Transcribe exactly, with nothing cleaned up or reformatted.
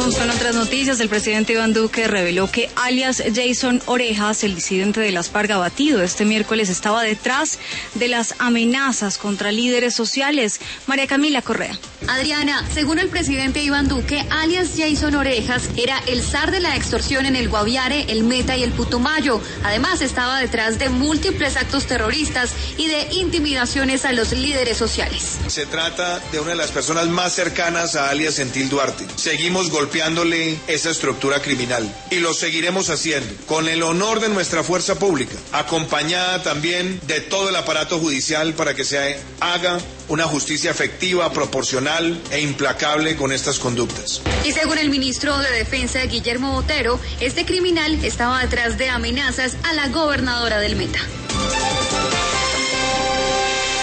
Vamos con otras noticias. El presidente Iván Duque reveló que alias Jason Orejas, el disidente de las FARC abatido este miércoles, estaba detrás de las amenazas contra líderes sociales. María Camila Correa. Adriana, según el presidente Iván Duque, alias Jason Orejas era el zar de la extorsión en el Guaviare, el Meta y el Putumayo. Además, estaba detrás de múltiples actos terroristas y de intimidaciones a los líderes sociales. Se trata de una de las personas más cercanas a alias Gentil Duarte. Seguimos golpeándole esa estructura criminal y lo seguiremos haciendo con el honor de nuestra fuerza pública, acompañada también de todo el aparato judicial para que se haga una justicia efectiva, proporcional e implacable con estas conductas. Y según el ministro de Defensa, Guillermo Botero, este criminal estaba detrás de amenazas a la gobernadora del Meta.